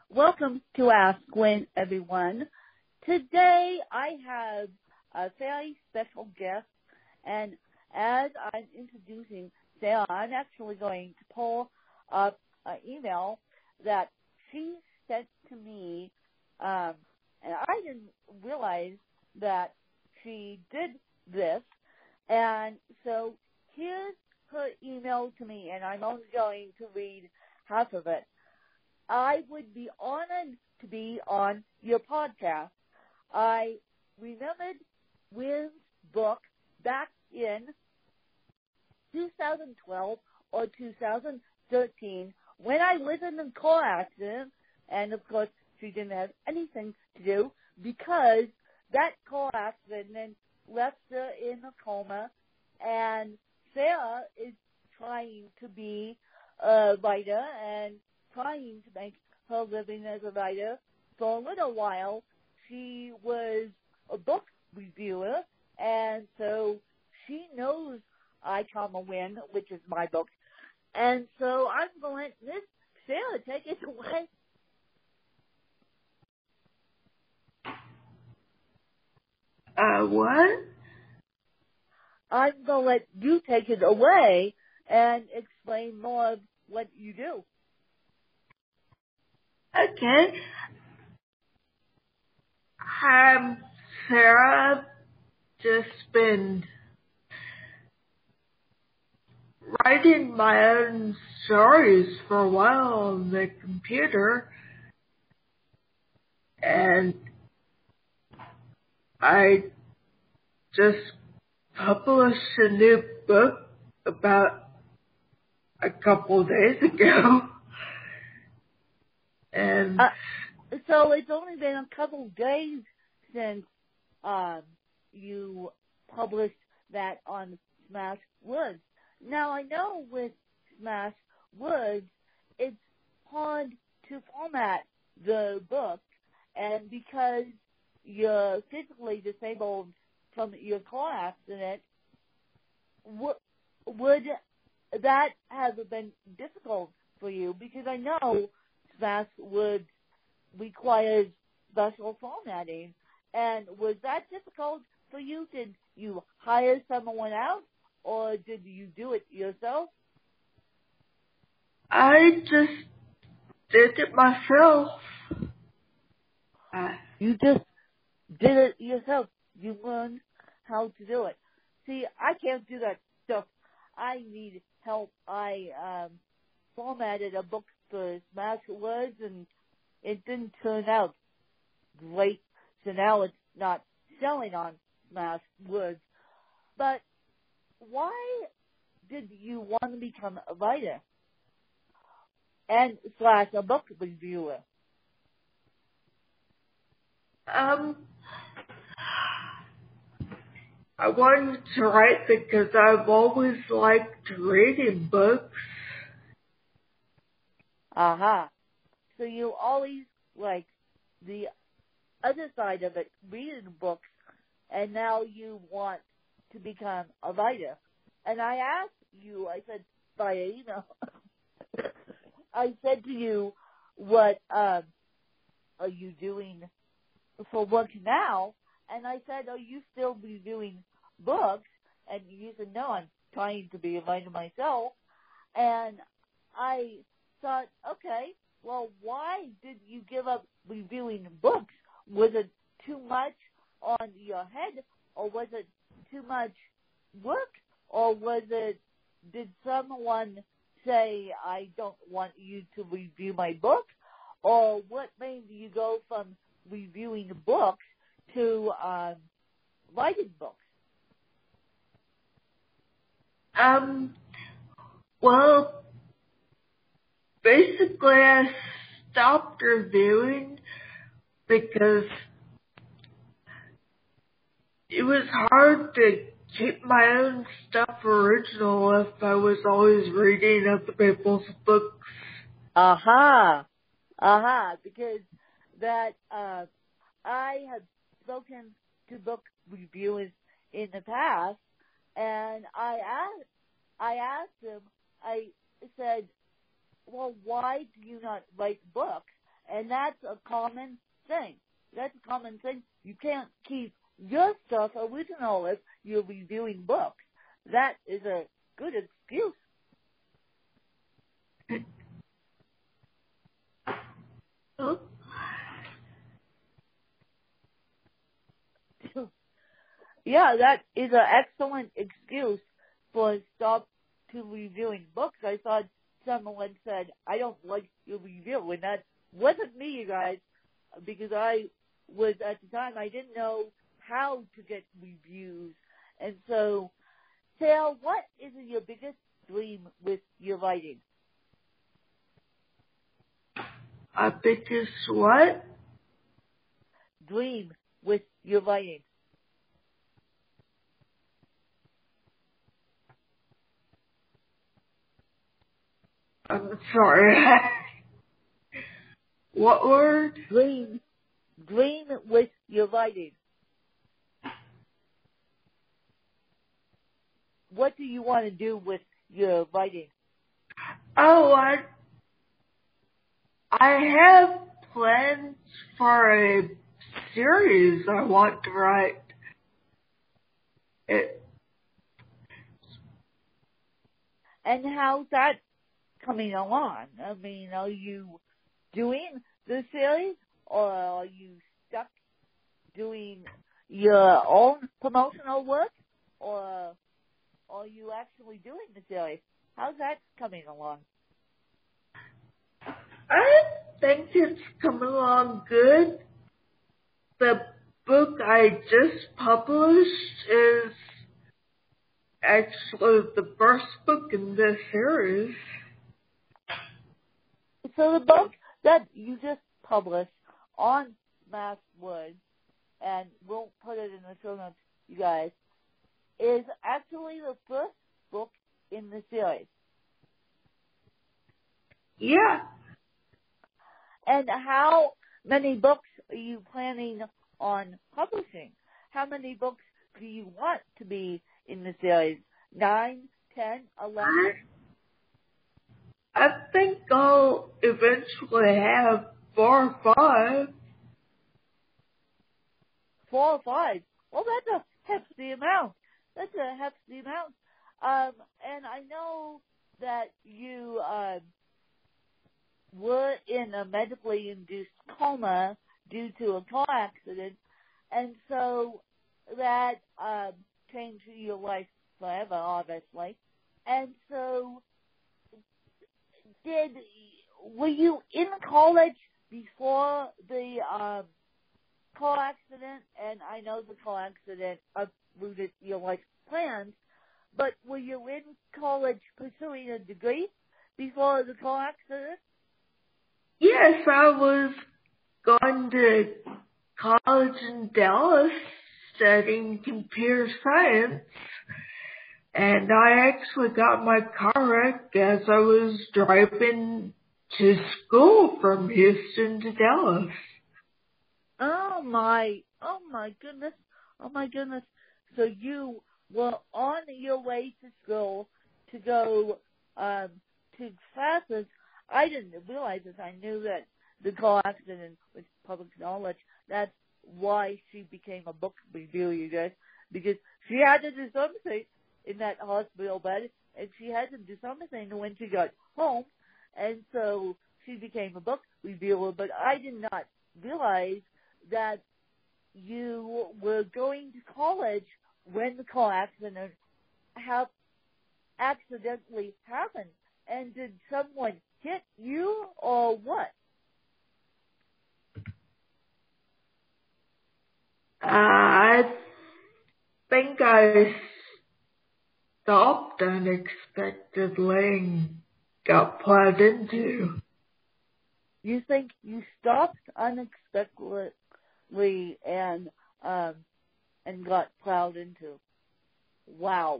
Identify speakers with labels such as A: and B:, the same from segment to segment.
A: Welcome to Ask Gwen, everyone. Today I have a very special guest, and as I'm introducing Sarah, I'm actually going to pull up an email that she sent to me, and I didn't realize that she did this, and so here's her email to me, and I'm only going to read half of it. I would be honored to be on your podcast. I remembered Wynn's book back in 2012 or 2013 when I was in a car accident, and of course she didn't have anything to do because that car accident left her in a coma, and Sarah is trying to be a writer and trying to make her living as a writer. For a little while, she was a book reviewer, and so she knows I, Wynn, which is my book. And so I'm going to let Miss Sarah take it away.
B: What?
A: I'm going to let you take it away and explain more of what you do.
B: Okay. I'm Sarah. Just been writing my own stories for a while on the computer, and I just published a new book about a couple of days ago. And
A: so it's only been a couple of days since you published that on Smash Woods. Now, I know with Smash Woods, it's hard to format the book, and because you're physically disabled from your car accident, would that have been difficult for you? Because I know Smash Woods requires special formatting. And was that difficult for you? Did you hire someone out, or did you do it yourself?
B: I just did it myself.
A: You just did it yourself. You learned how to do it. See, I can't do that stuff. I need help. I formatted a book for Smash Words, and it didn't turn out great. So now it's not selling on Smash Words. But why did you want to become a writer and / a book reviewer?
B: I wanted to write because I've always liked reading books.
A: Aha. So you always like the other side of it, reading books, and now you want to become a writer. And I asked you, I said via email, I said to you, what are you doing for work now? And I said, are you still reviewing books? And you said, no, I'm trying to be a writer myself. And I thought, okay, well, why did you give up reviewing books? Was it too much on your head, or was it too much work, or did someone say, I don't want you to review my book? Or what made you go from reviewing books to writing books?
B: Well, basically I stopped reviewing because it was hard to keep my own stuff original if I was always reading other people's books.
A: Aha, because that I have spoken to book reviewers in the past, and I asked them, I said, well, why do you not write books? And that's a common thing. That's a common thing. You can't keep your stuff original if you're reviewing books. That is a good excuse.
B: Oh.
A: Yeah, that is an excellent excuse for stop to reviewing books. I thought someone said, I don't like your review, and that wasn't me, you guys, because I was, at the time, I didn't know how to get reviews. And so, Sal, what is your biggest dream with your writing?
B: My biggest what?
A: Dream with your writing.
B: I'm sorry. What word?
A: Dream with your writing. What do you want to do with your writing?
B: Oh, I have plans for a series I want to write.
A: And how's that coming along? I mean, are you doing the series, or are you stuck doing your own promotional work, or are you actually doing the series? How's that coming along?
B: I think it's coming along good. The book I just published is actually the first book in this series.
A: So the book that you just published on Mass Woods, and we'll put it in the show notes, you guys, is actually the first book in the series.
B: Yeah.
A: And how many books are you planning on publishing? How many books do you want to be in the series? 9, 10, 11?
B: I think I'll eventually have 4 or 5.
A: 4 or 5? Well, that's a hefty amount. That's a hefty amount. And I know that you were in a medically induced coma due to a car accident, and so that changed your life forever, obviously. And so, were you in college before the car accident? And I know the car accident uprooted your life plans, but were you in college pursuing a degree before the car accident?
B: Yes, I was going to college in Dallas studying computer science, and I actually got my car wrecked as I was driving to school from Houston to Dallas.
A: Oh my goodness. So you were on your way to school to go to classes. I didn't realize this. I knew that the car accident was public knowledge. That's why she became a book reviewer, you guys, because she had to do something in that hospital bed, and she had to do something when she got home, and so she became a book reviewer. But I did not realize that you were going to college when the car accident accidentally happened. And did someone hit you or what?
B: I think I stopped unexpectedly and got plowed into.
A: You think you stopped unexpectedly and got plowed into? Wow.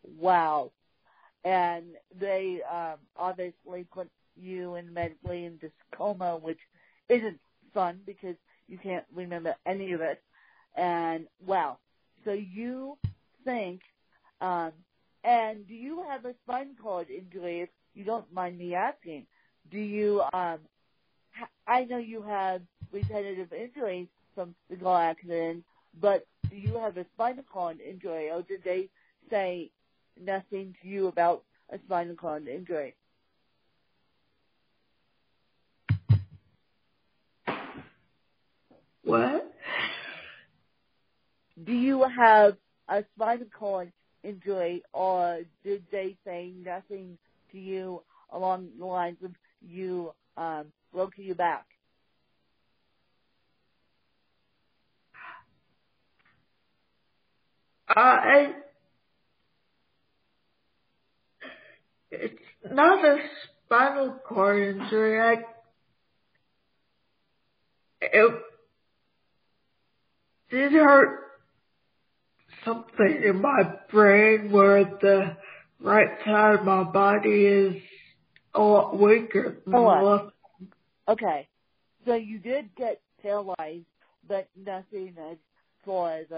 A: And they obviously put you in medically into coma, which isn't fun because you can't remember any of it. And wow, so you think, and do you have a spinal cord injury? If you don't mind me asking, do you? I I know you have repetitive injuries from the car accident, but do you have a spinal cord injury, or did they say nothing to you about a spinal cord injury?
B: What?
A: Do you have a spinal cord injury, or did they say nothing to you along the lines of you broke your back?
B: It's not a spinal cord injury. It did hurt something in my brain where the right side of my body is a lot weaker than the left.
A: Okay. So you did get paralyzed, but nothing as far as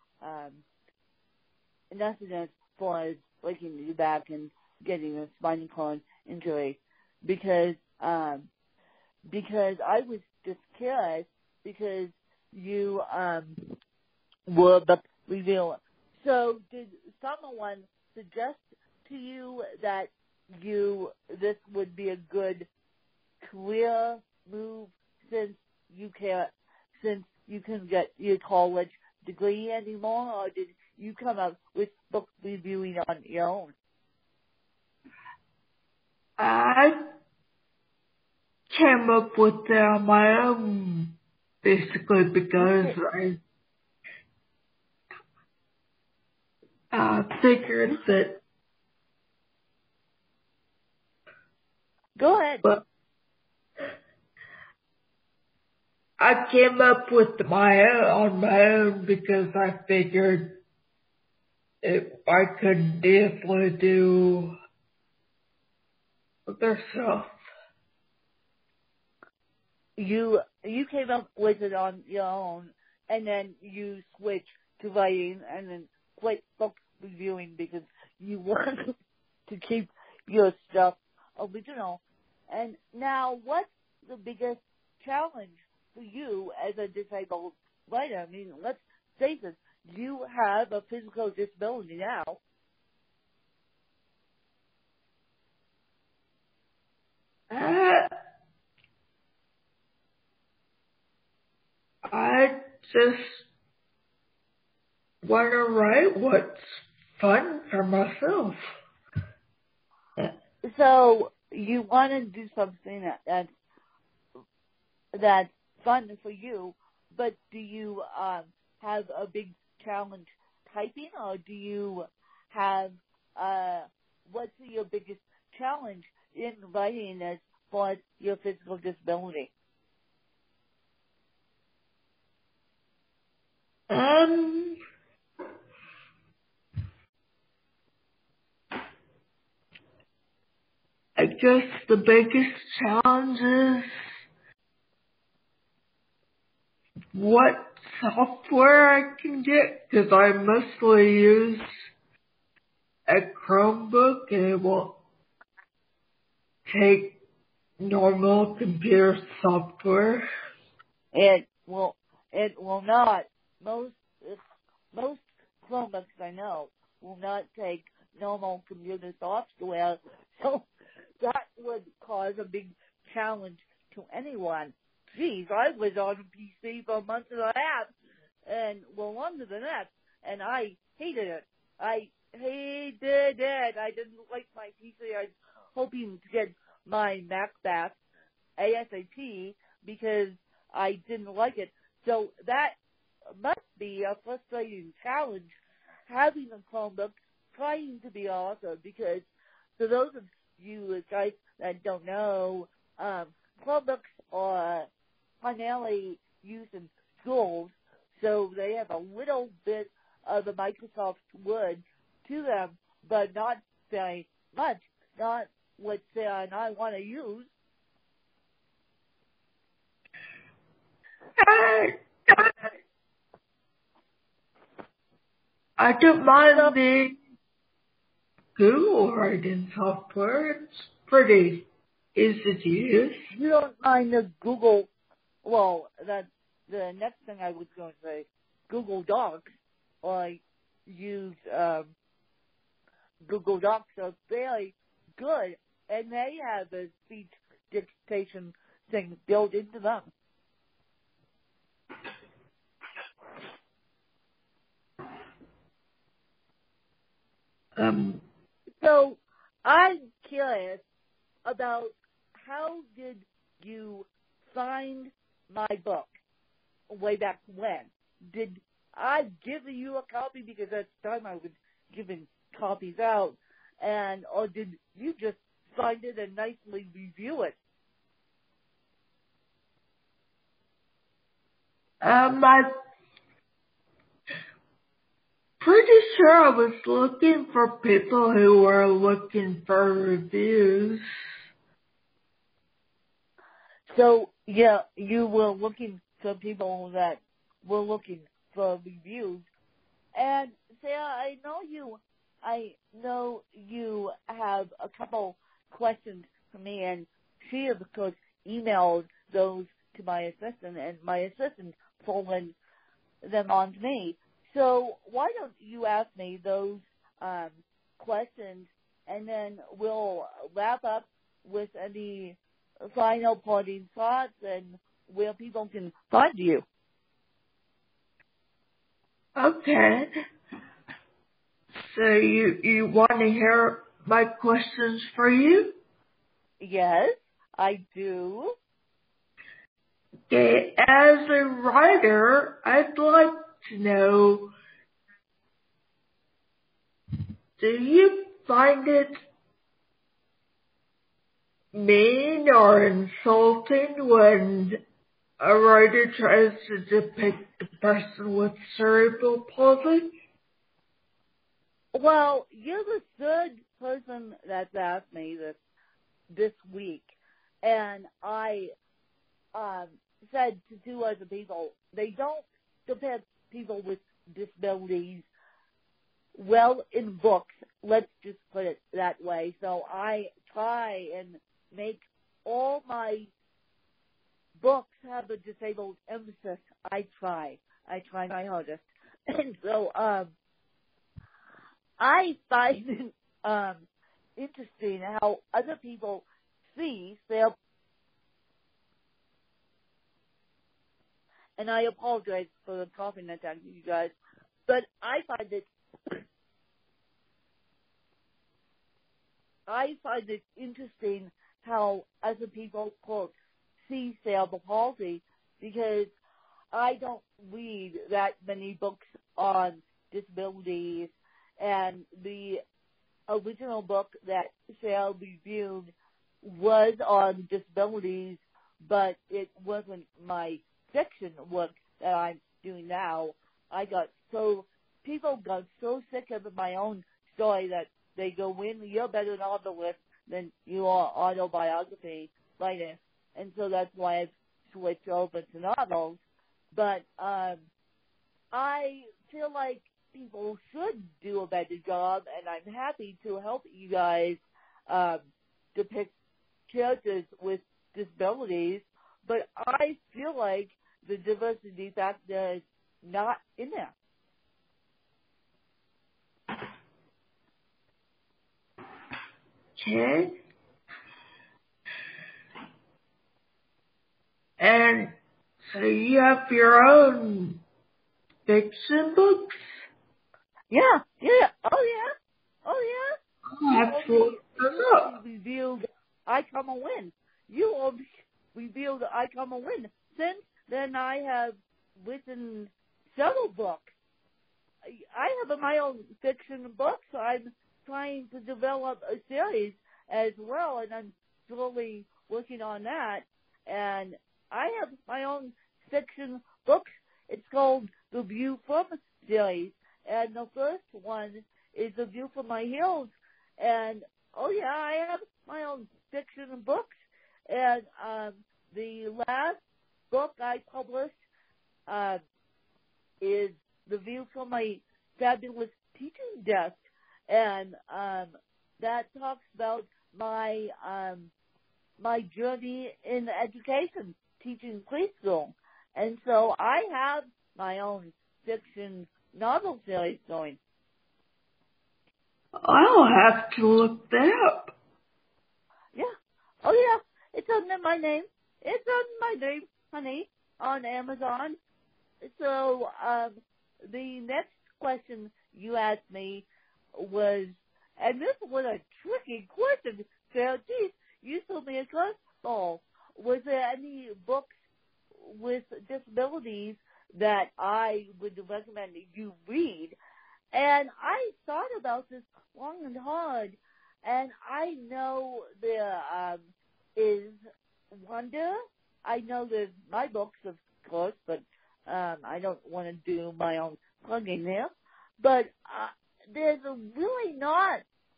A: breaking your back and getting a spinal cord injury, because I was just curious because you were the revealer. So did someone suggest to you that this would be a good career move since you couldn't get your college degree anymore, or did you come up with book reviewing on your own?
B: I came up with it on my own, basically, because I figured that.
A: Go ahead.
B: But I came up with on my own because I figured I could definitely do other stuff.
A: You came up with it on your own, and then you switched to writing, and then quit book reviewing because you wanted to keep your stuff original. And now, what's the biggest challenge for you as a disabled writer? I mean, let's face it, you have a physical disability now.
B: I just want to write what's fun for myself.
A: So you want to do something that's fun for you, but do you have a big challenge typing, or do you have what's your biggest challenge in writing as far as your physical disability?
B: I guess the biggest challenge is what software I can get, because I mostly use a Chromebook and it won't take normal computer software.
A: It will not. Most Chromebooks I know will not take normal computer software, so that would cause a big challenge to anyone. Geez, I was on a PC for a month and a half, and longer than that, and I hated it. I didn't like my PC. I was hoping to get my Mac back ASAP because I didn't like it. So that must be a frustrating challenge, having a Chromebook, trying to be awesome, because for those of you guys that don't know, Chromebooks are primarily used in schools, so they have a little bit of the Microsoft Word to them, but not very much, not what Sarah and I want to use.
B: I don't mind the Google writing software. It's pretty is it used?
A: You don't mind the Google, well, that's the next thing I was going to say, Google Docs. I use Google Docs are very good, and they have a speech dictation thing built into them. So I'm curious about how did you find my book way back when? Did I give you a copy because at the time I was giving copies out, or did you just find it and nicely review it?
B: I'm pretty sure I was looking for people who were looking for reviews.
A: So, yeah, you were looking for people that were looking for reviews. And Sarah, I know you have a couple questions for me, and she, of course, emailed those to my assistant, and my assistant forwarded them on to me. So why don't you ask me those questions, and then we'll wrap up with any final parting thoughts and where people can find you.
B: Okay. So you want to hear my questions for you?
A: Yes, I do.
B: Okay, as a writer, I'd like to know, do you find it mean or insulting when a writer tries to depict a person with cerebral palsy?
A: Well, you're the third person that's asked me this week, and I said to two other people, they don't depict people with disabilities well in books. Let's just put it that way. So I try and make all my books have a disabled emphasis. I try my hardest. And so I find it interesting how other people see their, and I apologize for the coughing attack, you guys, but I find it interesting how other people, quote, see cerebral palsy, because I don't read that many books on disabilities, and the original book that Sarah reviewed was on disabilities, but it wasn't my fiction work that I'm doing now. People got so sick of my own story that they go in, you're better novelist than you are autobiography writer, and so that's why I've switched over to novels. But I feel like people should do a better job, and I'm happy to help you guys depict characters with disabilities, but I feel like the diversity factor is not in there.
B: Okay. And so you have your own fiction books?
A: Yeah. Oh,
B: Oh, absolutely.
A: You revealed I Come a Win. You only revealed I Come a Win. Since then, I have written several books. I have my own fiction books. I'm trying to develop a series as well, and I'm slowly working on that. And I have my own fiction books. It's called The View From series, and the first one is The View From My Heels. And I have my own fiction books. And the last book I published is The View From My Fabulous Teaching Desk, and that talks about my my journey in education, teaching preschool. And so I have my own fiction novel series going.
B: I'll have to look that up.
A: Yeah. Oh, yeah. It's under my name. It's under my name, honey, on Amazon. So, the next question you asked me was, and this was a tricky question, Sarah. Geez, you threw me a curveball. Was there any books with disabilities that I would recommend you read? And I thought about this long and hard, and I know there is Wonder. I know there's my books, of course, but I don't want to do my own plugging there. But there's really not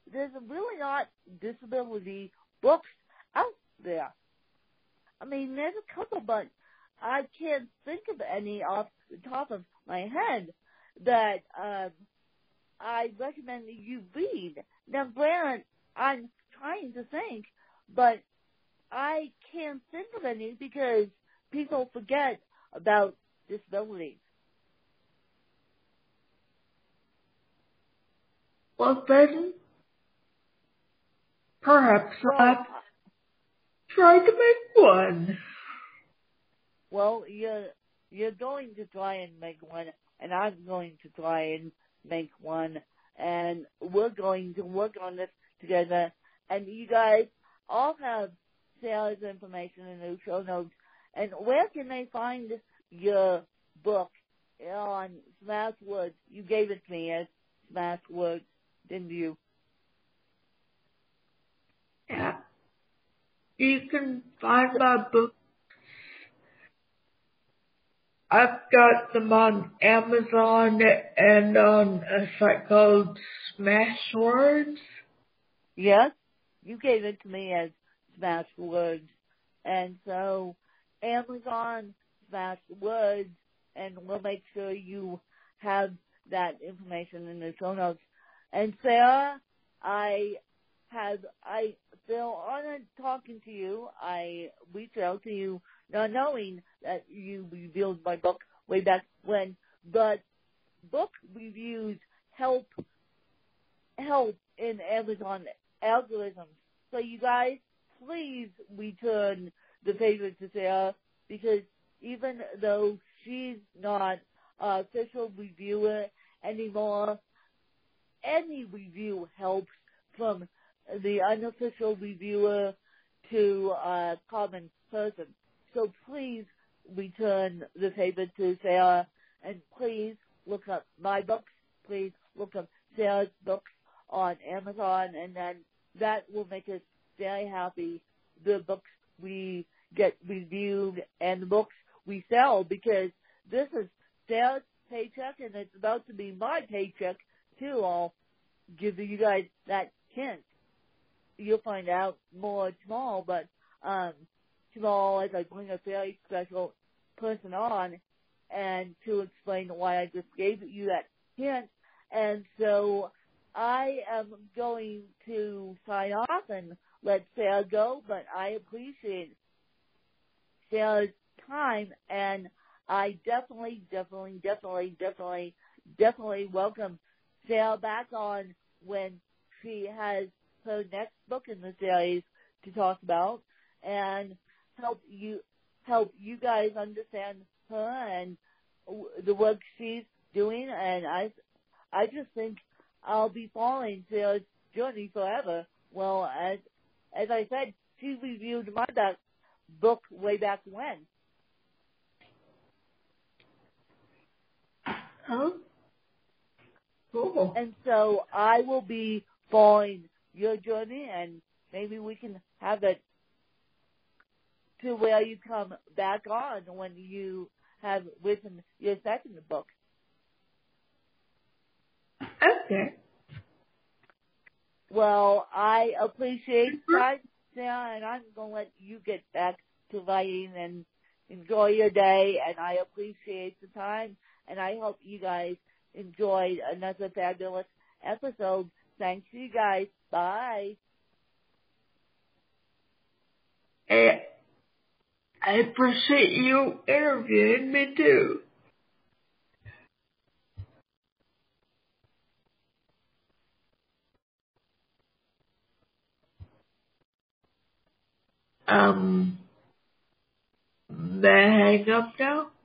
A: disability books out there. I mean, there's a couple, but I can't think of any off the top of my head that I recommend that you read. Now, granted, I'm trying to think, but I can't think of any because people forget about disabilities.
B: Well, then, perhaps I'll try to make one.
A: Well, you're going to try and make one, and I'm going to try and make one, and we're going to work on this together. And you guys all have Sarah's information in the show notes. And where can they find your book? On Smashwords. You gave it to me as Smashwords, didn't you?
B: Yeah. You can find my book. I've got them on Amazon and on a site called Smashwords.
A: Yes, you gave it to me as Smashwords. And so Amazon, Smashwords, and we'll make sure you have that information in the show notes. And Sarah, I feel honored talking to you. I reached out to you not knowing that you reviewed my book way back when, but book reviews help in Amazon algorithms. So you guys, please return the favor to Sarah, because even though she's not an official reviewer anymore, any review helps, from the unofficial reviewer to a common person. So please return the favor to Sarah, and please look up my books. Please look up Sarah's books on Amazon, and then that will make us very happy. The books we get reviewed and the books we sell, because this is Sarah's paycheck, and it's about to be my paycheck too. I'll give you guys that hint. You'll find out more tomorrow, but tomorrow as I bring a very special person on, and to explain why I just gave you that hint. And so I am going to sign off and let Sarah go, but I appreciate Sarah's time, and I definitely welcome Sarah back on when she has her next book in the series to talk about, and help you guys understand her and the work she's doing. And I just think I'll be following Sarah's journey forever. Well, as I said, she reviewed my book way back when.
B: Oh, cool.
A: And so I will be following your journey, and maybe we can have it to where you come back on when you have written your second book.
B: Okay.
A: Well, I appreciate that, Sarah, and I'm going to let you get back to writing and enjoy your day, and I appreciate the time, and I hope you guys enjoyed another fabulous episode. Thanks, you guys. Bye.
B: And I appreciate you interviewing me too. May I hang up now?